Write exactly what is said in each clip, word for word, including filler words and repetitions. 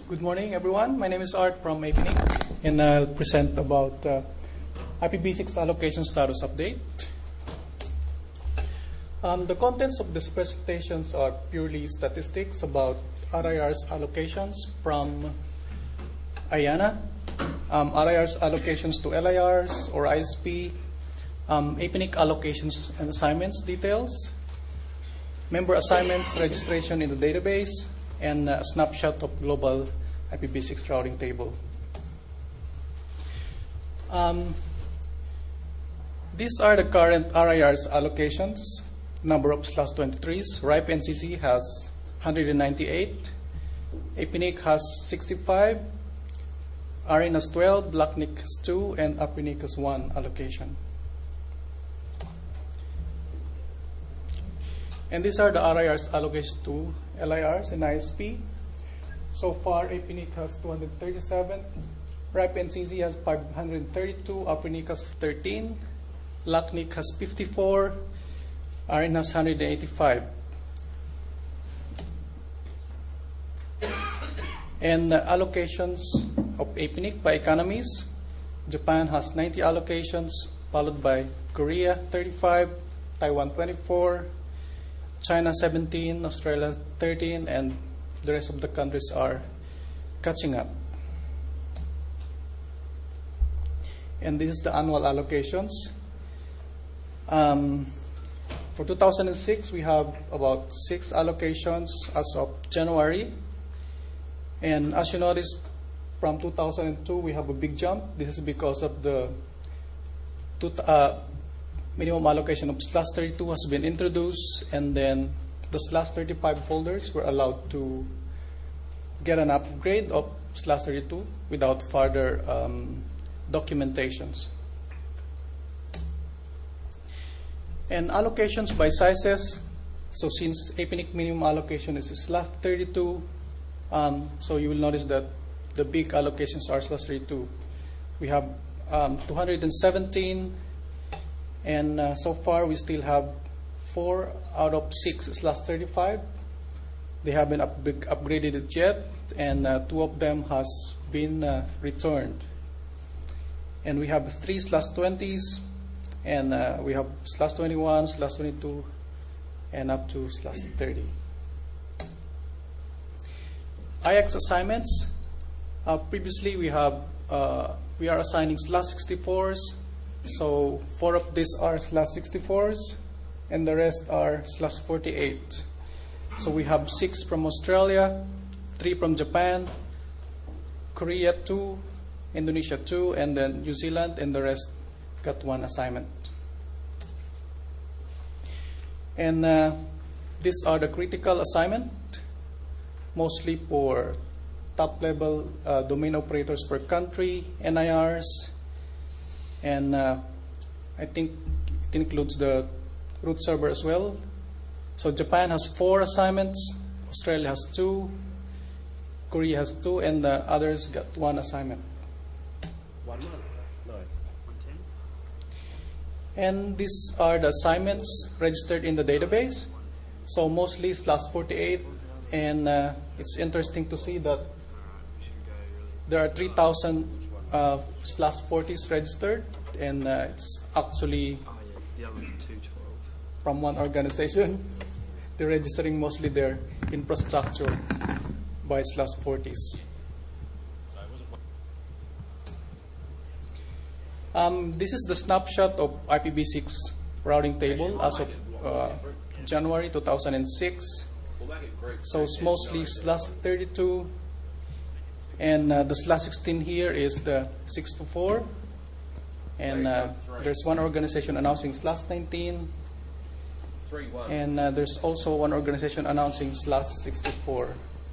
Good morning, everyone. My name is Art from A P N I C, and I'll present about uh, I P v six allocation status update. Um, the contents of these presentations are purely statistics about R I R's allocations from IANA, um, R I R's allocations to L I Rs or I S P, um, A P N I C allocations and assignments details, member assignments registration in the database, and a snapshot of global I P v six routing table. Um, these are the current R I R's allocations. Number of slash twenty-threes. RIPE N C C has one hundred ninety-eight. A P N I C has sixty-five. R I N has twelve. Black N I C has two. And A P N I C has one allocation. And these are the R I R's allocations to L I Rs and I S P. So far, A P N I C has two hundred thirty-seven. RIPE N C C has five hundred thirty-two. A P N I C has thirteen. Black N I C has fifty-four. R I N has one hundred eighty-five. And uh, allocations of A P N I C by economies. Japan has ninety allocations, followed by Korea thirty-five, Taiwan twenty-four, China seventeen, Australia thirteen, and the rest of the countries are catching up. And this is the annual allocations. Um, for two thousand six, we have about six allocations as of January. And as you notice, from two thousand two, we have a big jump. This is because of the two, uh, minimum allocation of slash thirty-two has been introduced, and then the slash thirty-five holders were allowed to get an upgrade of slash thirty-two without further um, documentations. And allocations by sizes. So since A P N I C minimum allocation is slash thirty-two, um, so you will notice that the big allocations are slash thirty-two. We have um, two hundred seventeen. And uh, so far, we still have four out of six slash thirty-five. They haven't up upgraded it yet, and uh, two of them has been uh, returned. And we have three slash twenties, and uh, we have slash twenty-one, slash twenty-two, and up to slash thirty. I X assignments. Uh, previously, we have uh, we are assigning slash sixty-fours. So four of these are slash sixty-fours, and the rest are slash forty-eight. So we have six from Australia, three from Japan, Korea two, Indonesia two, and then New Zealand, and the rest got one assignment. And uh, these are the critical assignment, mostly for top level uh, domain operators per country, N I Rs. And uh, I think it includes the root server as well. So Japan has four assignments, Australia has two, Korea has two, and the others got one assignment. One month? No. One ten? And these are the assignments registered in the database. So mostly slash forty-eight, and uh, it's interesting to see that there are three thousand uh, slash forties registered, and uh, it's actually Oh, yeah. The other one's two twelve. from one organization. They're registering mostly their infrastructure by slash forties. Um, this is the snapshot of I P v six routing table as of uh, January two thousand six. So it's mostly slash thirty-two, and uh, the slash sixteen here is the six to four. And uh, there's one organization announcing slash nineteen. Three one. And uh, there's also one organization announcing slash sixty-four.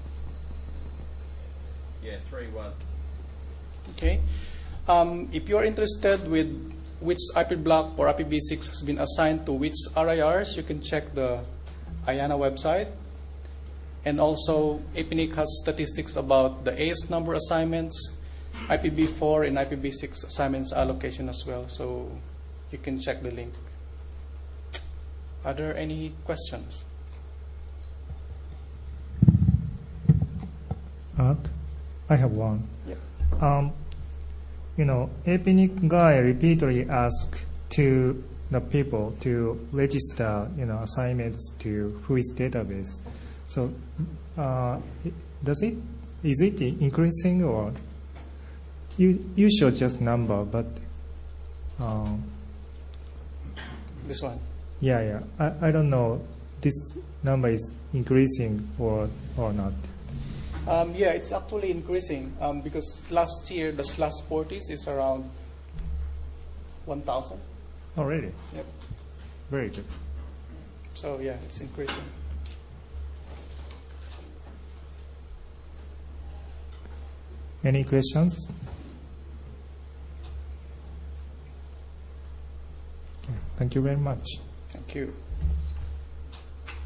Yeah, three one. Okay. Um, if you're interested with which I P block or I P v six has been assigned to which R I Rs, you can check the IANA website. And also, A P N I C has statistics about the A S number assignments, I P v four and I P v six assignments allocation as well. So you can check the link. Are there any questions? Art? I have one. Yeah. Um, you know, Epic Guy repeatedly asks to the people to register, you know, assignments to Whois database. So, uh, does it, is it increasing or you, you show just number, but, um, This one. yeah, yeah, I, I don't know this number is increasing or, or not. Um, yeah, it's actually increasing um, because last year the slash forties is around one thousand. Oh, really? Yep. Very good. So yeah, it's increasing. Any questions? Thank you very much. Thank you.